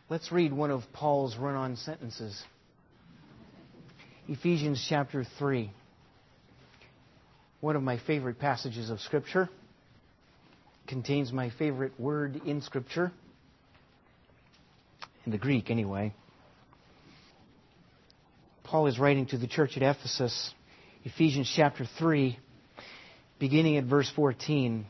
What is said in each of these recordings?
Let's read one of Paul's run-on sentences. Ephesians chapter 3. One of my favorite passages of Scripture. Contains my favorite word in Scripture. In the Greek, anyway. Paul is writing to the church at Ephesus. Ephesians chapter 3, beginning at verse 14.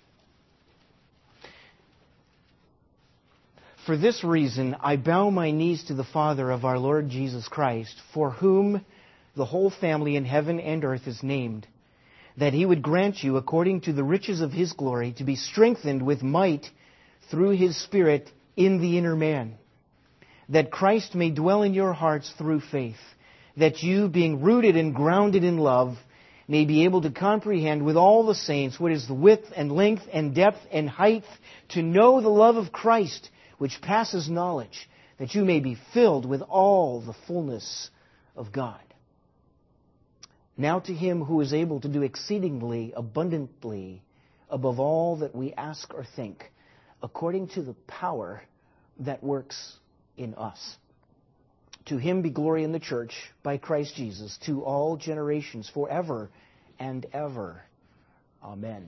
For this reason, I bow my knees to the Father of our Lord Jesus Christ, for whom the whole family in heaven and earth is named, that He would grant you, according to the riches of His glory, to be strengthened with might through His Spirit in the inner man, that Christ may dwell in your hearts through faith, that you, being rooted and grounded in love, may be able to comprehend with all the saints what is the width and length and depth and height, to know the love of Christ, which passes knowledge, that you may be filled with all the fullness of God. Now to Him who is able to do exceedingly abundantly above all that we ask or think, according to the power that works in us. To Him be glory in the church by Christ Jesus to all generations forever and ever. Amen.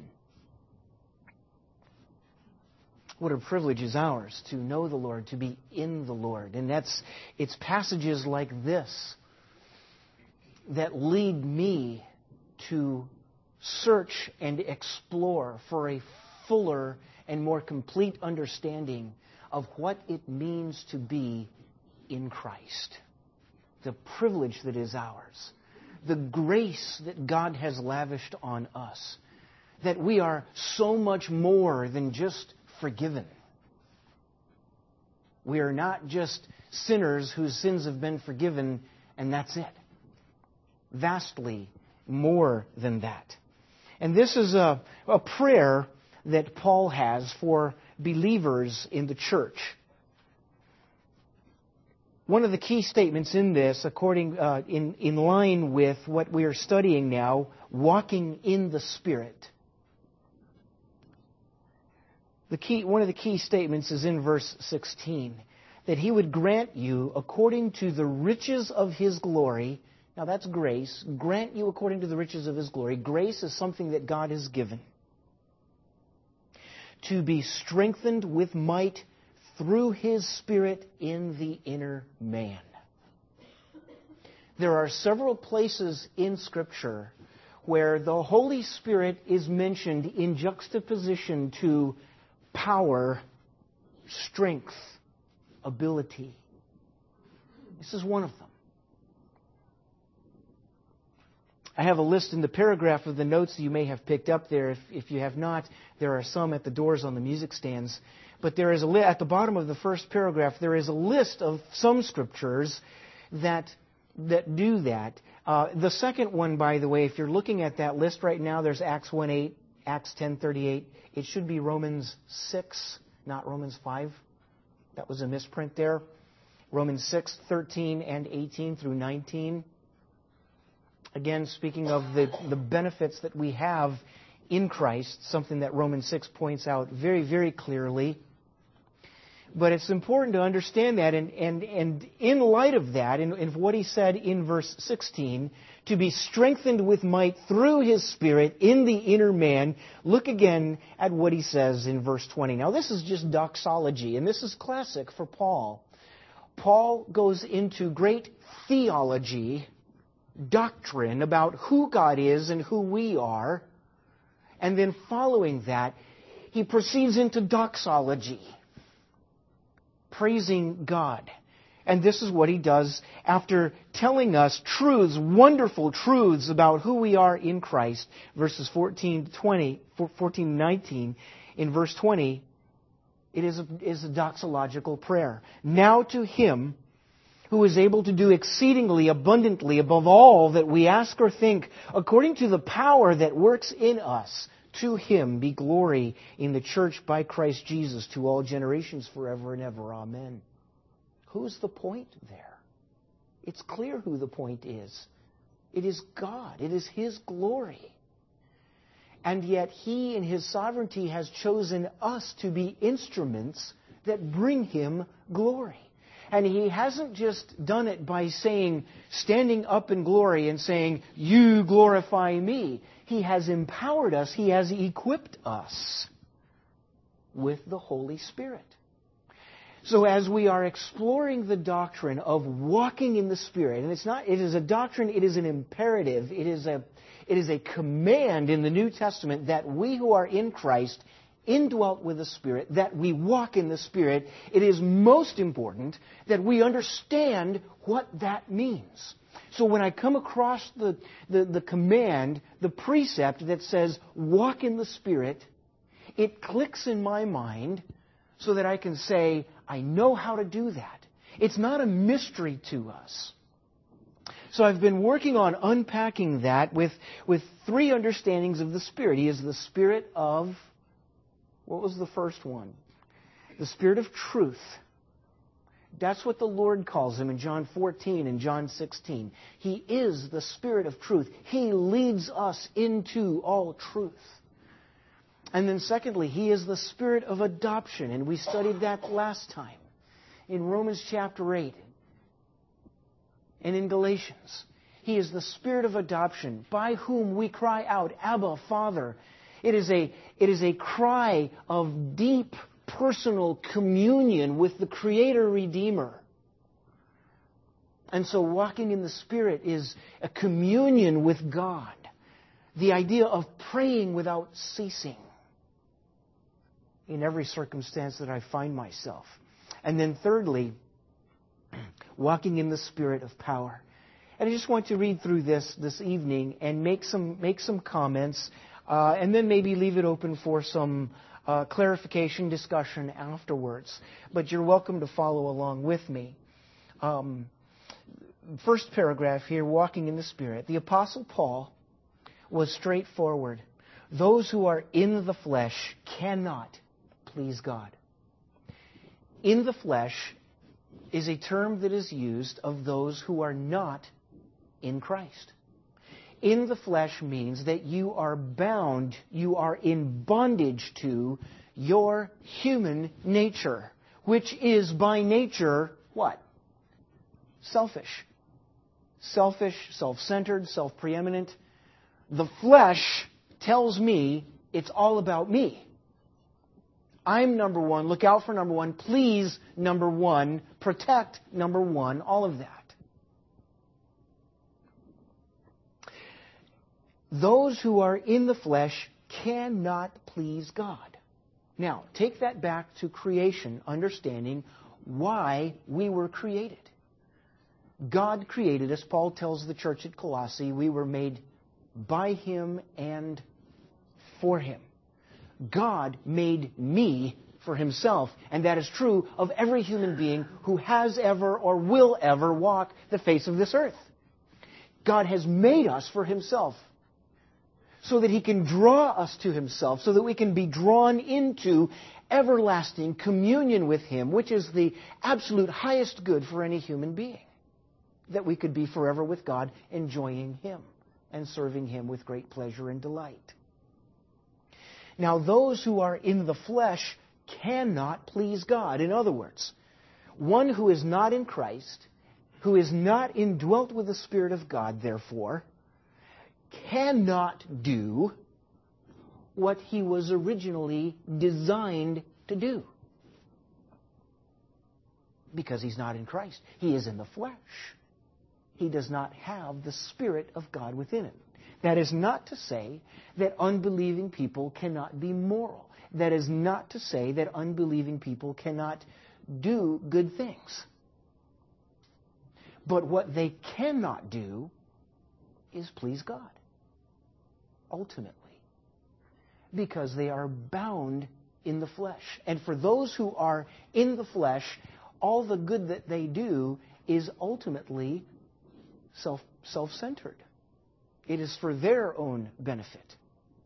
What a privilege is ours to know the Lord, to be in the Lord. And it's passages like this that lead me to search and explore for a fuller and more complete understanding of what it means to be in Christ. The privilege that is ours. The grace that God has lavished on us. That we are so much more than just forgiven. We are not just sinners whose sins have been forgiven and that's it. Vastly more than that. And this is a prayer that Paul has for believers in the church. One of the key statements in this, in line with what we are studying now, walking in the Spirit. One of the key statements is in verse 16, that He would grant you according to the riches of His glory. Now that's grace. Grant you according to the riches of His glory. Grace is something that God has given. To be strengthened with might through His Spirit in the inner man. There are several places in Scripture where the Holy Spirit is mentioned in juxtaposition to power, strength, ability. This is one of them. I have a list in the paragraph of the notes that you may have picked up there. If you have not, there are some at the doors on the music stands. But there is at the bottom of the first paragraph, there is a list of some scriptures that do that. The second one, by the way, if you're looking at that list right now, there's Acts 1:8, Acts 10:38. It should be Romans 6, not Romans 5. That was a misprint there. Romans 6:13 and 18 through 19. Again, speaking of the benefits that we have in Christ, something that Romans 6 points out very, very clearly. But it's important to understand that, and in light of that, in what he said in verse 16, to be strengthened with might through His Spirit in the inner man, look again at what he says in verse 20. Now this is just doxology, and this is classic for Paul. Paul goes into great theology, doctrine about who God is and who we are, and then following that, he proceeds into doxology, praising God. And this is what he does after telling us truths, wonderful truths about who we are in Christ. Verses 14 to 19. In verse 20, it is a doxological prayer. Now to Him who is able to do exceedingly abundantly above all that we ask or think, according to the power that works in us, to Him be glory in the church by Christ Jesus to all generations forever and ever. Amen. Who's the point there? It's clear who the point is. It is God. It is His glory. And yet He in His sovereignty has chosen us to be instruments that bring Him glory. And He hasn't just done it by standing up in glory and saying, "You glorify me." He has empowered us. He has equipped us with the Holy Spirit. So as we are exploring the doctrine of walking in the Spirit, and it is a doctrine, it is an imperative, it is a command in the New Testament that we who are in Christ, indwelt with the Spirit, that we walk in the Spirit, it is most important that we understand what that means. So when I come across the command, the precept that says, walk in the Spirit, it clicks in my mind so that I can say, I know how to do that. It's not a mystery to us. So I've been working on unpacking that with three understandings of the Spirit. He is the Spirit of, what was the first one? The Spirit of truth. That's what the Lord calls Him in John 14 and John 16. He is the Spirit of truth. He leads us into all truth. And then secondly, He is the Spirit of adoption. And we studied that last time in Romans chapter 8 and in Galatians. He is the Spirit of adoption by whom we cry out, Abba, Father. It is a cry of deep personal communion with the Creator Redeemer. And so walking in the Spirit is a communion with God. The idea of praying without ceasing in every circumstance that I find myself. And then thirdly, walking in the Spirit of power. And I just want to read through this evening and make some comments, and then maybe leave it open for some clarification discussion afterwards. But you're welcome to follow along with me. First paragraph here, walking in the Spirit. The Apostle Paul was straightforward. Those who are in the flesh cannot please God. In the flesh is a term that is used of those who are not in Christ. In the flesh means that you are bound, you are in bondage to your human nature, which is by nature what? Selfish. Selfish, self-centered, self-preeminent. The flesh tells me it's all about me. I'm number one, look out for number one, please number one, protect number one, all of that. Those who are in the flesh cannot please God. Now, take that back to creation, understanding why we were created. God created us. Paul tells the church at Colossae, we were made by Him and for Him. God made me for Himself, and that is true of every human being who has ever or will ever walk the face of this earth. God has made us for Himself so that He can draw us to Himself, so that we can be drawn into everlasting communion with Him, which is the absolute highest good for any human being. That we could be forever with God, enjoying Him and serving Him with great pleasure and delight. Now, those who are in the flesh cannot please God. In other words, one who is not in Christ, who is not indwelt with the Spirit of God, therefore, cannot do what he was originally designed to do. Because he's not in Christ. He is in the flesh. He does not have the Spirit of God within him. That is not to say that unbelieving people cannot be moral. That is not to say that unbelieving people cannot do good things. But what they cannot do is please God. Ultimately. Because they are bound in the flesh. And for those who are in the flesh, all the good that they do is ultimately self-centered. It is for their own benefit.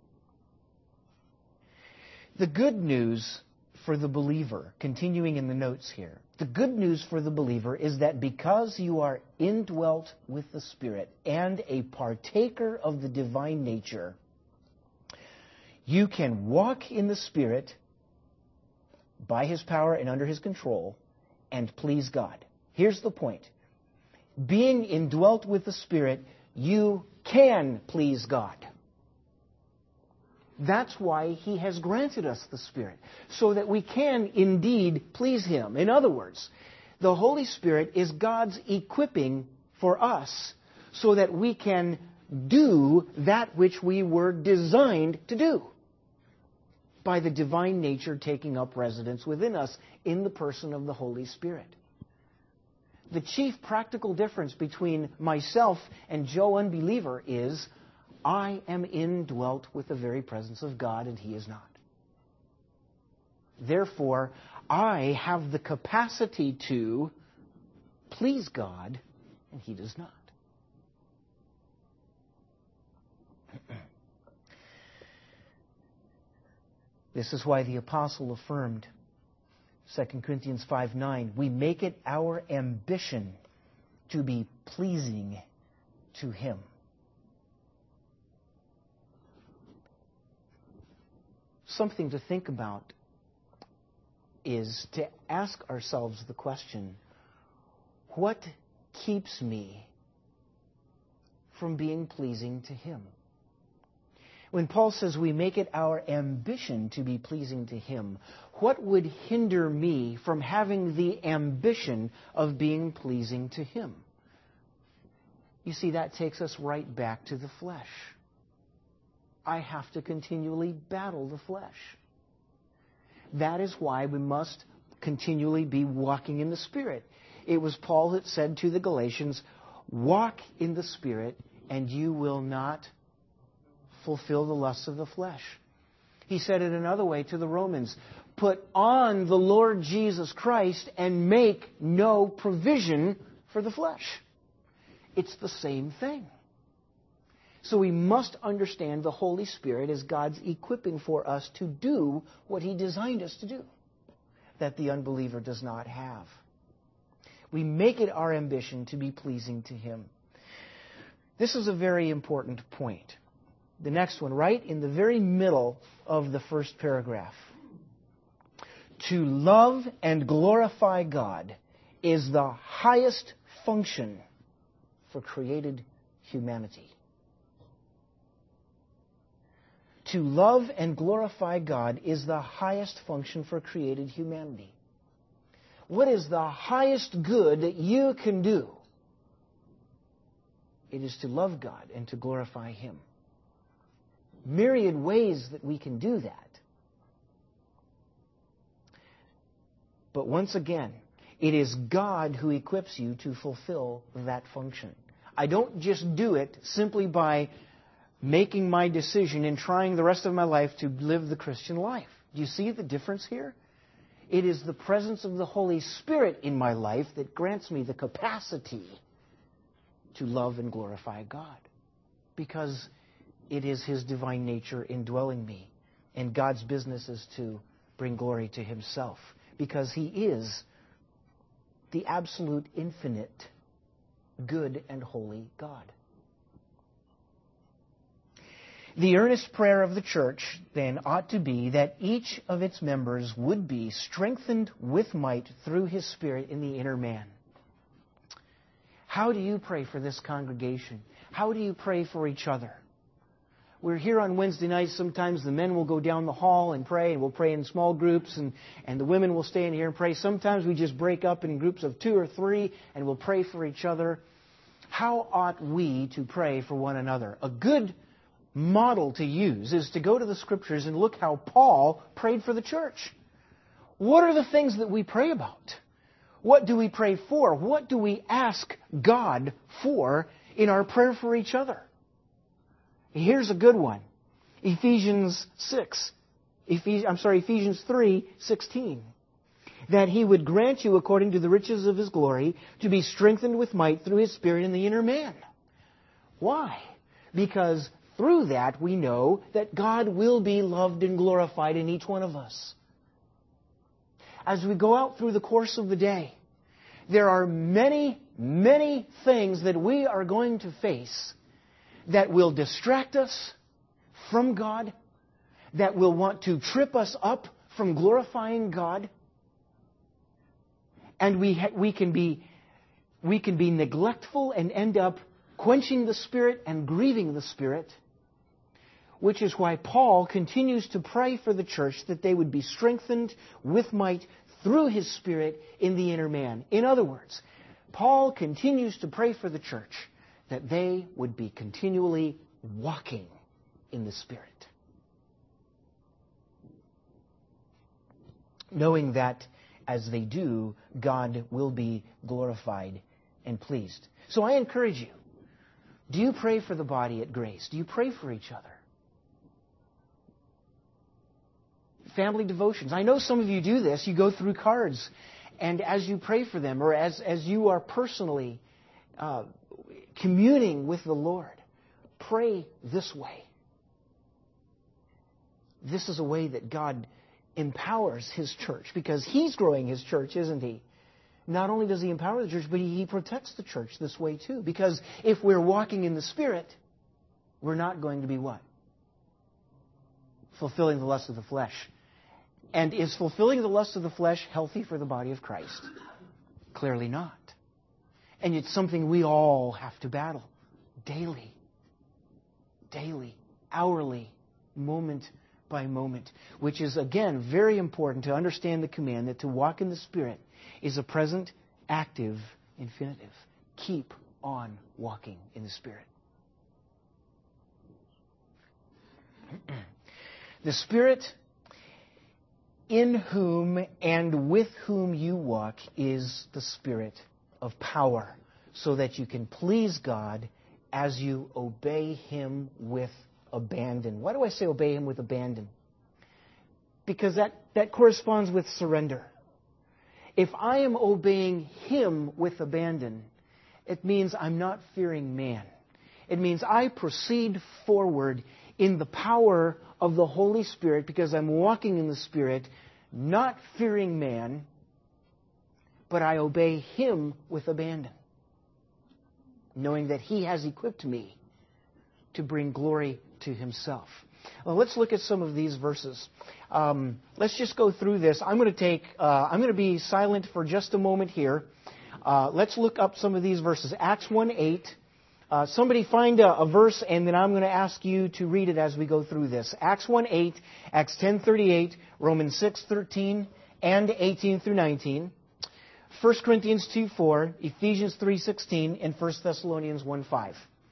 The good news for the believer, continuing in the notes here, the good news for the believer is that because you are indwelt with the Spirit and a partaker of the divine nature, you can walk in the Spirit by His power and under His control and please God. Here's the point. Being indwelt with the Spirit, you can please God. That's why He has granted us the Spirit, so that we can indeed please Him. In other words, the Holy Spirit is God's equipping for us so that we can do that which we were designed to do by the divine nature taking up residence within us in the person of the Holy Spirit. The chief practical difference between myself and Joe Unbeliever is I am indwelt with the very presence of God and he is not. Therefore, I have the capacity to please God and he does not. This is why the apostle affirmed, 2 Corinthians 5:9, we make it our ambition to be pleasing to Him. Something to think about is to ask ourselves the question, what keeps me from being pleasing to Him? When Paul says we make it our ambition to be pleasing to Him, what would hinder me from having the ambition of being pleasing to Him? You see, that takes us right back to the flesh. I have to continually battle the flesh. That is why we must continually be walking in the Spirit. It was Paul that said to the Galatians, walk in the Spirit and you will not fulfill the lusts of the flesh. He said it another way to the Romans, put on the Lord Jesus Christ and make no provision for the flesh. It's the same thing. So we must understand the Holy Spirit as God's equipping for us to do what He designed us to do, that the unbeliever does not have. We make it our ambition to be pleasing to Him. This is a very important point. The next one, right in the very middle of the first paragraph. To love and glorify God is the highest function for created humanity. To love and glorify God is the highest function for created humanity. What is the highest good that you can do? It is to love God and to glorify Him. Myriad ways that we can do that. But once again, it is God who equips you to fulfill that function. I don't just do it simply by making my decision and trying the rest of my life to live the Christian life. Do you see the difference here? It is the presence of the Holy Spirit in my life that grants me the capacity to love and glorify God. Because it is His divine nature indwelling me. And God's business is to bring glory to Himself. Because He is the absolute, infinite, good and holy God. The earnest prayer of the church, then, ought to be that each of its members would be strengthened with might through His Spirit in the inner man. How do you pray for this congregation? How do you pray for each other? We're here on Wednesday nights. Sometimes the men will go down the hall and pray, and we'll pray in small groups, and the women will stay in here and pray. Sometimes we just break up in groups of 2 or 3, and we'll pray for each other. How ought we to pray for one another? A good model to use is to go to the Scriptures and look how Paul prayed for the church. What are the things that we pray about? What do we pray for? What do we ask God for in our prayer for each other? Here's a good one. Ephesians 3:16. That He would grant you, according to the riches of His glory, to be strengthened with might through His Spirit in the inner man. Why? Because through that we know that God will be loved and glorified in each one of us. As we go out through the course of the day, there are many, many things that we are going to face that will distract us from God, that will want to trip us up from glorifying God. And we can be neglectful and end up quenching the Spirit and grieving the Spirit, which is why Paul continues to pray for the church that they would be strengthened with might through His Spirit in the inner man. In other words, Paul continues to pray for the church that they would be continually walking in the Spirit, knowing that as they do, God will be glorified and pleased. So I encourage you, do you pray for the body at Grace? Do you pray for each other? Family devotions. I know some of you do this. You go through cards, and as you pray for them, or as you are personally communing with the Lord, pray this way. This is a way that God empowers His church, because He's growing His church, isn't He? Not only does He empower the church, but He protects the church this way too. Because if we're walking in the Spirit, we're not going to be what? Fulfilling the lust of the flesh. And is fulfilling the lust of the flesh healthy for the body of Christ? Clearly not. And it's something we all have to battle daily, hourly, moment by moment, which is, again, very important to understand the command that to walk in the Spirit is a present, active infinitive. Keep on walking in the Spirit. The Spirit in whom and with whom you walk is the Spirit of power, so that you can please God as you obey Him with abandon. Why do I say obey Him with abandon? Because that corresponds with surrender. If I am obeying Him with abandon, it means I'm not fearing man. It means I proceed forward in the power of the Holy Spirit because I'm walking in the Spirit, not fearing man, but I obey Him with abandon, knowing that He has equipped me to bring glory to Himself. Well, let's look at some of these verses. Let's just go through this. I'm going to be silent for just a moment here. Let's look up some of these verses. Acts 1:8. Somebody find a verse, and then I'm going to ask you to read it as we go through this. Acts 1:8, Acts 10:38, Romans 6:13 and 18 through 19, 1 Corinthians 2:4, Ephesians 3:16, and 1 Thessalonians 1:5.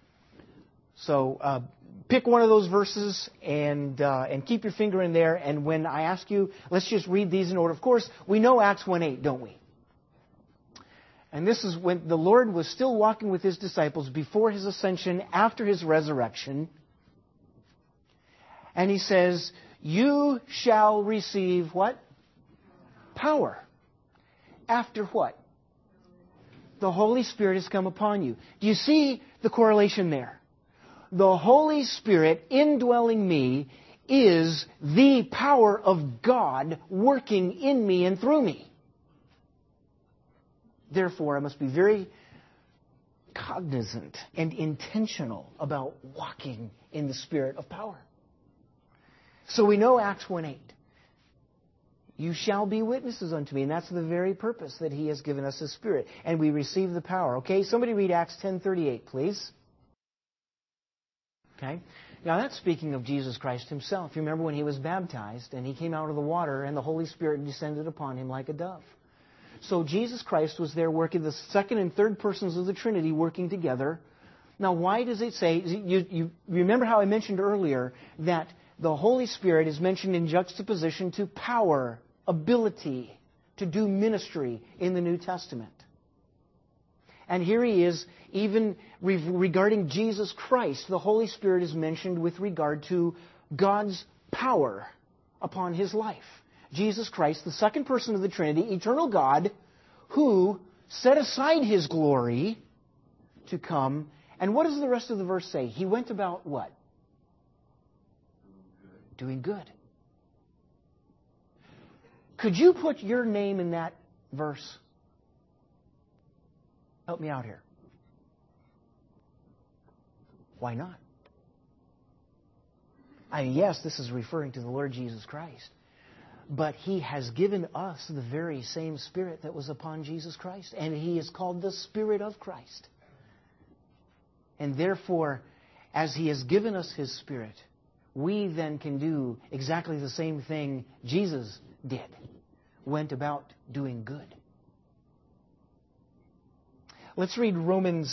So pick one of those verses and keep your finger in there. And when I ask you, let's just read these in order. Of course, we know Acts 1:8, don't we? And this is when the Lord was still walking with His disciples before His ascension, after His resurrection. And He says, you shall receive what? Power. After what? The Holy Spirit has come upon you. Do you see the correlation there? The Holy Spirit indwelling me is the power of God working in me and through me. Therefore, I must be very cognizant and intentional about walking in the Spirit of power. So we know Acts 1:8. You shall be witnesses unto me. And that's the very purpose that He has given us His Spirit. And we receive the power. Okay, somebody read Acts 10:38, please. Okay. Now that's speaking of Jesus Christ Himself. You remember when He was baptized and He came out of the water and the Holy Spirit descended upon Him like a dove. So Jesus Christ was there working, the second and third persons of the Trinity working together. Now why does it say, you remember how I mentioned earlier that the Holy Spirit is mentioned in juxtaposition to power, ability to do ministry in the New Testament. And here He is, even regarding Jesus Christ, the Holy Spirit is mentioned with regard to God's power upon His life. Jesus Christ, the second person of the Trinity, eternal God, who set aside His glory to come. And what does the rest of the verse say? He went about what? Doing good. Could you put your name in that verse? Help me out here. Why not? Yes, this is referring to the Lord Jesus Christ. But He has given us the very same Spirit that was upon Jesus Christ. And He is called the Spirit of Christ. And therefore, as He has given us His Spirit, we then can do exactly the same thing Jesus did. Went about doing good. Let's read Romans.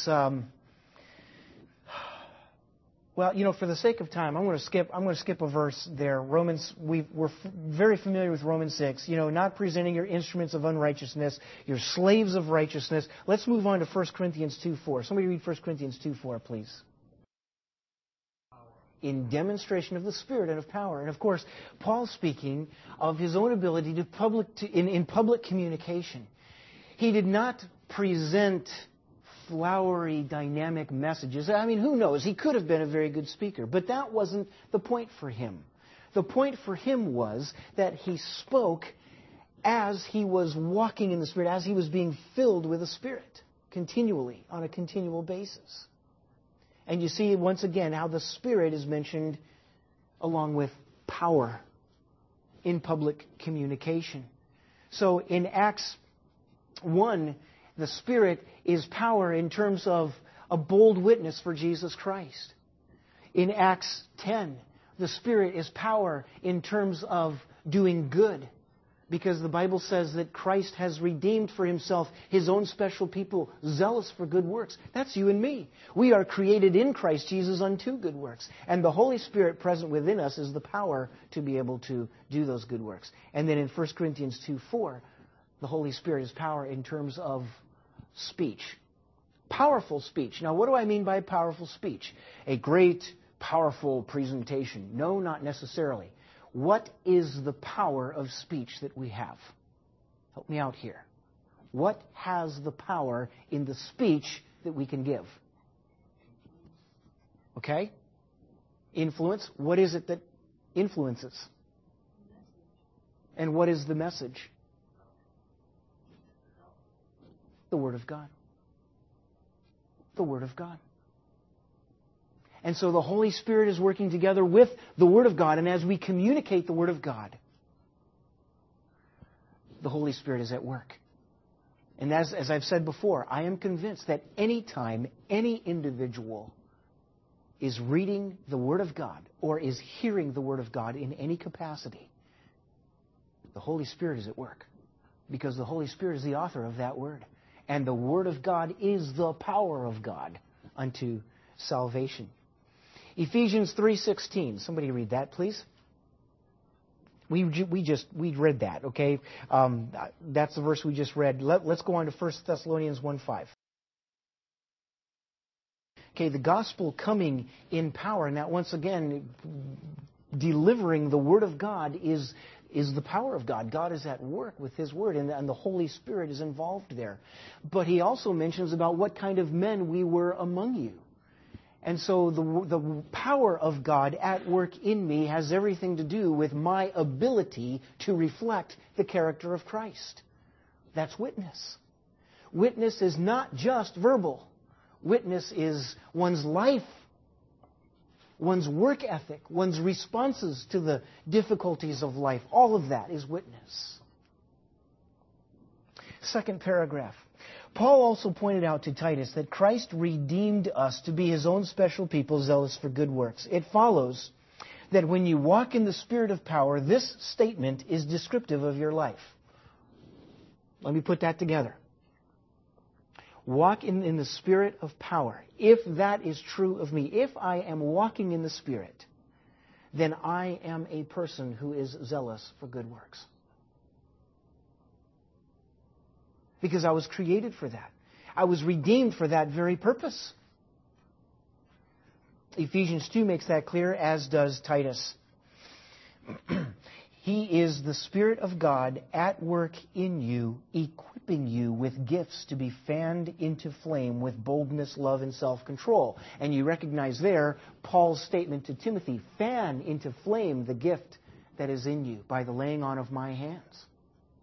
For the sake of time, I'm going to skip a verse there. Romans. We're very familiar with Romans 6. Not presenting your instruments of unrighteousness, your slaves of righteousness. Let's move on to 1 Corinthians 2:4. Somebody read 1 Corinthians 2:4, please. In demonstration of the Spirit and of power. And of course, Paul's speaking of his own ability in public communication. He did not present flowery, dynamic messages. I mean, who knows? He could have been a very good speaker, but that wasn't the point for him. The point for him was that he spoke as he was walking in the Spirit, as he was being filled with the Spirit, continually, on a continual basis. And you see, once again, how the Spirit is mentioned along with power in public communication. So in Acts 1, the Spirit is power in terms of a bold witness for Jesus Christ. In Acts 10, the Spirit is power in terms of doing good. Because the Bible says that Christ has redeemed for Himself His own special people, zealous for good works. That's you and me. We are created in Christ Jesus unto good works. And the Holy Spirit present within us is the power to be able to do those good works. And then in 1 Corinthians 2:4, the Holy Spirit is power in terms of speech. Powerful speech. Now, what do I mean by powerful speech? A great, powerful presentation. No, not necessarily. What is the power of speech that we have? Help me out here. What has the power in the speech that we can give? Okay? Influence. What is it that influences? And what is the message? The Word of God. The Word of God. And so the Holy Spirit is working together with the Word of God. And as we communicate the Word of God, the Holy Spirit is at work. And as I've said before, I am convinced that any time any individual is reading the Word of God or is hearing the Word of God in any capacity, the Holy Spirit is at work. Because the Holy Spirit is the author of that Word. And the Word of God is the power of God unto salvation. Ephesians 3:16. Somebody read that, please. We read that, okay? That's the verse we just read. Let's go on to 1 Thessalonians 1:5. Okay, the gospel coming in power. Now, once again, delivering the Word of God is the power of God. God is at work with His Word, and the Holy Spirit is involved there. But He also mentions about what kind of men we were among you. And so the power of God at work in me has everything to do with my ability to reflect the character of Christ. That's witness. Witness is not just verbal. Witness is one's life, one's work ethic, one's responses to the difficulties of life. All of that is witness. Second paragraph. Paul also pointed out to Titus that Christ redeemed us to be His own special people, zealous for good works. It follows that when you walk in the Spirit of power, this statement is descriptive of your life. Let me put that together. Walk in the Spirit of power. If that is true of me, if I am walking in the Spirit, then I am a person who is zealous for good works. Because I was created for that. I was redeemed for that very purpose. Ephesians 2 makes that clear, as does Titus. He is the Spirit of God at work in you, equipping you with gifts to be fanned into flame with boldness, love, and self-control. And you recognize there Paul's statement to Timothy, fan into flame the gift that is in you by the laying on of my hands.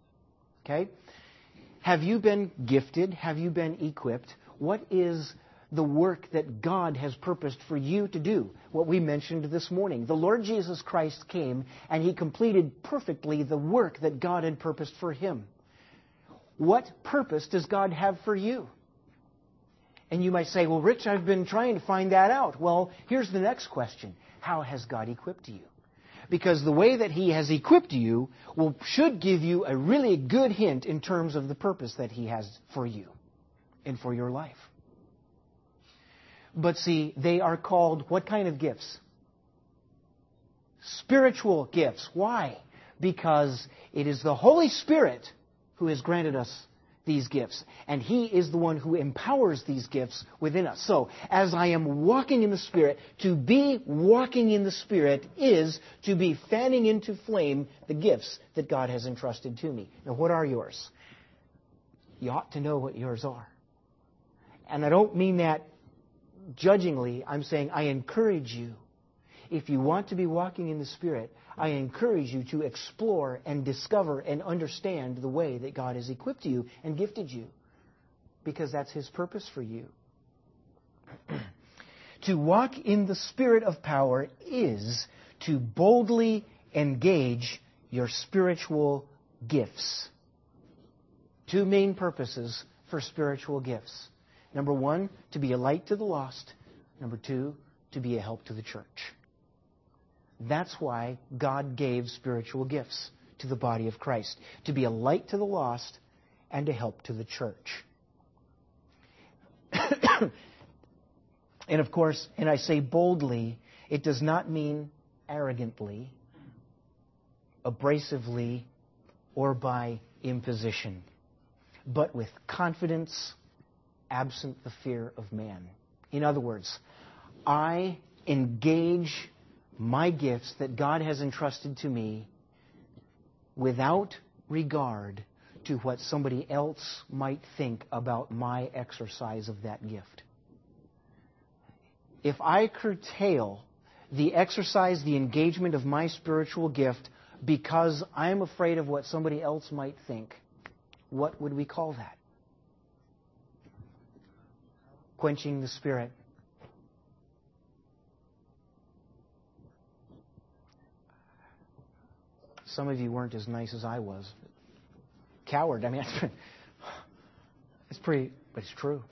Okay? Have you been gifted? Have you been equipped? What is the work that God has purposed for you to do. What we mentioned this morning. The Lord Jesus Christ came and He completed perfectly the work that God had purposed for Him. What purpose does God have for you? And you might say, well, Rich, I've been trying to find that out. Well, here's the next question. How has God equipped you? Because the way that He has equipped you should give you a really good hint in terms of the purpose that He has for you and for your life. But see, they are called what kind of gifts? Spiritual gifts. Why? Because it is the Holy Spirit who has granted us these gifts. And He is the one who empowers these gifts within us. So, as I am walking in the Spirit, to be walking in the Spirit is to be fanning into flame the gifts that God has entrusted to me. Now, what are yours? You ought to know what yours are. And I don't mean that judgingly. I'm saying I encourage you. If you want to be walking in the Spirit, I encourage you to explore and discover and understand the way that God has equipped you and gifted you. Because that's His purpose for you. To walk in the Spirit of power is to boldly engage your spiritual gifts. Two main purposes for spiritual gifts. Number one, to be a light to the lost. Number two, to be a help to the church. That's why God gave spiritual gifts to the body of Christ. To be a light to the lost and a help to the church. And of course, and I say boldly, it does not mean arrogantly, abrasively, or by imposition, but with confidence, absent the fear of man. In other words, I engage my gifts that God has entrusted to me without regard to what somebody else might think about my exercise of that gift. If I curtail the exercise, the engagement of my spiritual gift because I'm afraid of what somebody else might think, what would we call that? Quenching the Spirit. Some of you weren't as nice as I was. Coward. I mean, it's pretty, but it's true.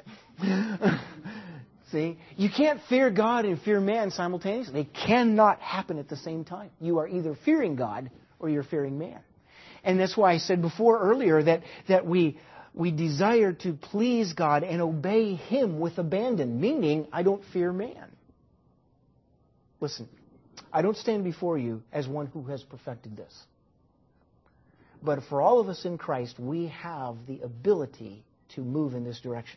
See? You can't fear God and fear man simultaneously. They cannot happen at the same time. You are either fearing God or you're fearing man. And that's why I said earlier that we desire to please God and obey Him with abandon, meaning I don't fear man. Listen, I don't stand before you as one who has perfected this. But for all of us in Christ, we have the ability to move in this direction.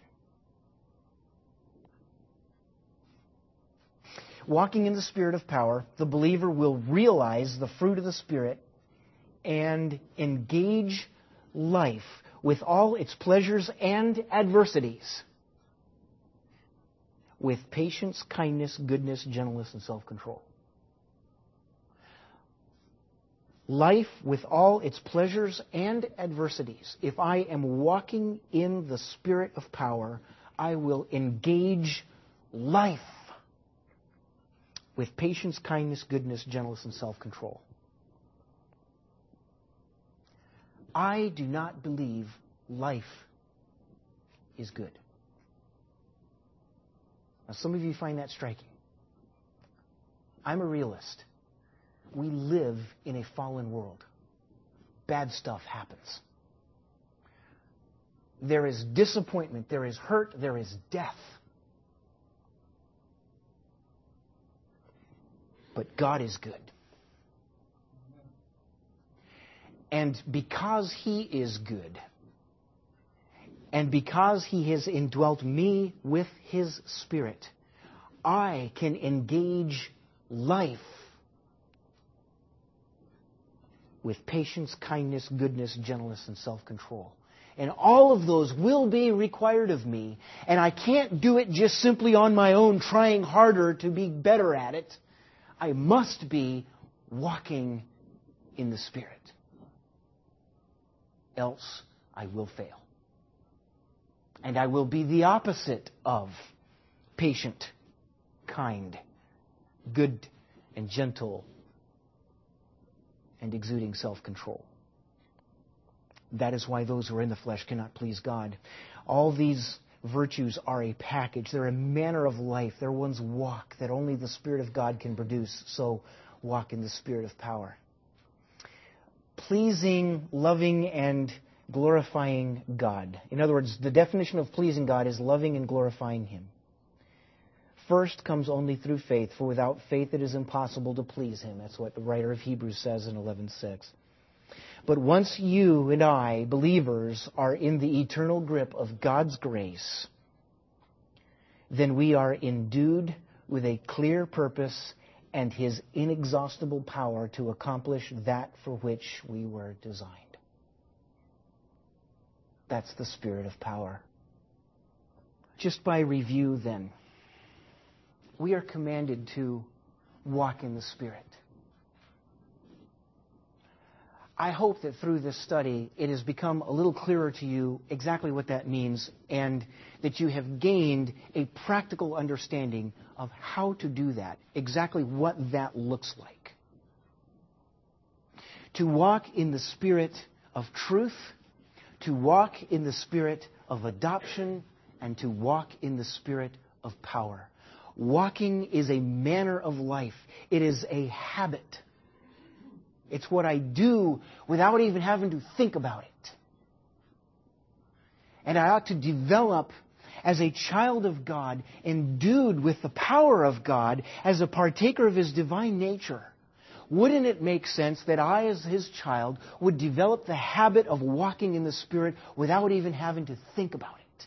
Walking in the Spirit of power, the believer will realize the fruit of the Spirit and engage life with all its pleasures and adversities with patience, kindness, goodness, gentleness, and self-control. Life with all its pleasures and adversities. If I am walking in the Spirit of power, I will engage life with patience, kindness, goodness, gentleness, and self-control. I do not believe life is good. Now, some of you find that striking. I'm a realist. We live in a fallen world. Bad stuff happens. There is disappointment, there is hurt, there is death. But God is good. And because He is good, and because He has indwelt me with His Spirit, I can engage life with patience, kindness, goodness, gentleness, and self-control. And all of those will be required of me. And I can't do it just simply on my own, trying harder to be better at it. I must be walking in the Spirit. Else I will fail. And I will be the opposite of patient, kind, good and gentle, and exuding self-control. That is why those who are in the flesh cannot please God. All these virtues are a package. They're a manner of life. They're one's walk that only the Spirit of God can produce. So walk in the Spirit of power. Pleasing, loving, and glorifying God. In other words, the definition of pleasing God is loving and glorifying Him. First comes only through faith, for without faith it is impossible to please Him. That's what the writer of Hebrews says in 11:6. But once you and I, believers, are in the eternal grip of God's grace, then we are endued with a clear purpose and His inexhaustible power to accomplish that for which we were designed. That's the Spirit of power. Just by review, then, we are commanded to walk in the Spirit. I hope that through this study it has become a little clearer to you exactly what that means, and that you have gained a practical understanding of how to do that, exactly what that looks like. To walk in the Spirit of truth, to walk in the Spirit of adoption, and to walk in the Spirit of power. Walking is a manner of life. It is a habit. It's what I do without even having to think about it. And I ought to develop as a child of God, endued with the power of God, as a partaker of His divine nature. Wouldn't it make sense that I, as His child, would develop the habit of walking in the Spirit without even having to think about it?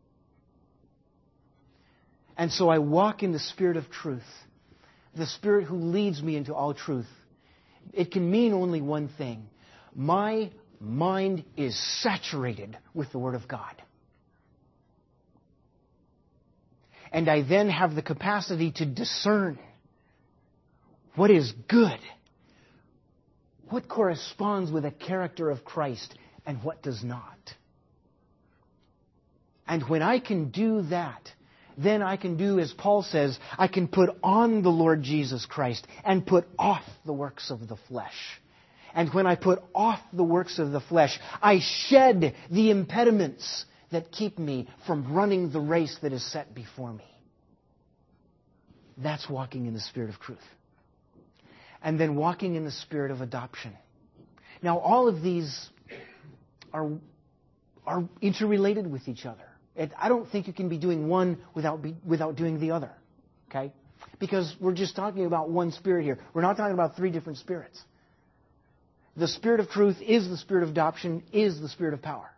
And so I walk in the Spirit of truth, the Spirit who leads me into all truth. It can mean only one thing. My mind is saturated with the Word of God. And I then have the capacity to discern what is good, what corresponds with the character of Christ, and what does not. And when I can do that, then I can do, as Paul says, I can put on the Lord Jesus Christ and put off the works of the flesh. And when I put off the works of the flesh, I shed the impediments that keep me from running the race that is set before me. That's walking in the Spirit of truth. And then walking in the Spirit of adoption. Now, all of these are interrelated with each other. I don't think you can be doing one without doing the other. Okay? Because we're just talking about one Spirit here. We're not talking about three different spirits. The Spirit of truth is the Spirit of adoption, is the Spirit of power.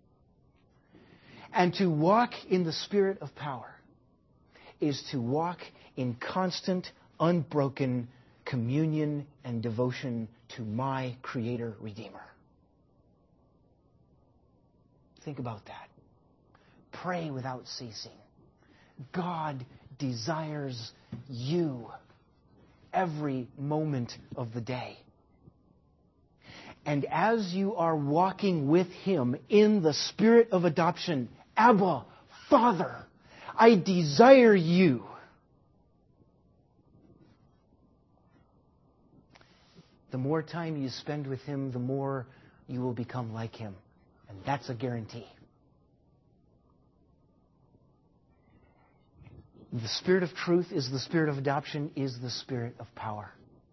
And to walk in the Spirit of power is to walk in constant, unbroken communion and devotion to my Creator Redeemer. Think about that. Pray without ceasing. God desires you every moment of the day. And as you are walking with Him in the Spirit of adoption, Abba, Father, I desire you. The more time you spend with Him, the more you will become like Him. And that's a guarantee. The Spirit of truth is the Spirit of adoption, is the Spirit of power.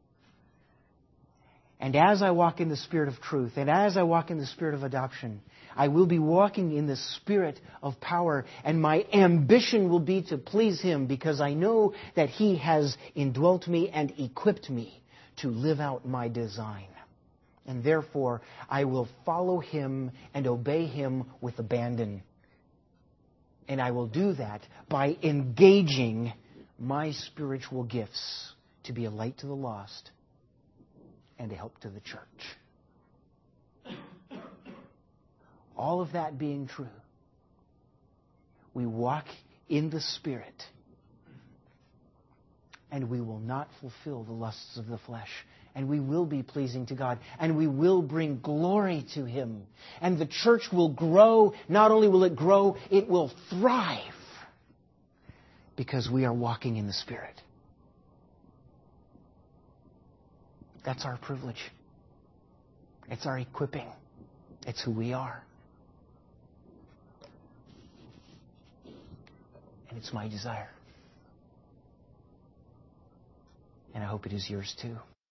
And as I walk in the Spirit of truth, and as I walk in the Spirit of adoption, I will be walking in the Spirit of power, and my ambition will be to please Him, because I know that He has indwelt me and equipped me to live out my design. And therefore, I will follow Him and obey Him with abandon. And I will do that by engaging my spiritual gifts to be a light to the lost and a help to the church. All of that being true, we walk in the Spirit, and we will not fulfill the lusts of the flesh. And we will be pleasing to God. And we will bring glory to Him. And the church will grow. Not only will it grow, it will thrive. because we are walking in the Spirit. That's our privilege. It's our equipping. It's who we are. And it's my desire. And I hope it is yours too.